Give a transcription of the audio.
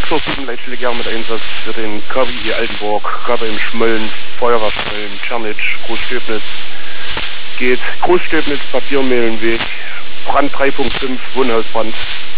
607 Leitstelle Gern mit Einsatz für den KWI Altenburg, Rabe Schmölln, Feuerer Schmölln, Tschernitsch, Großstöbnitz. Geht Großstöbnitz, Papiermehlenweg, Brand 3.5, Wohnhausbrand.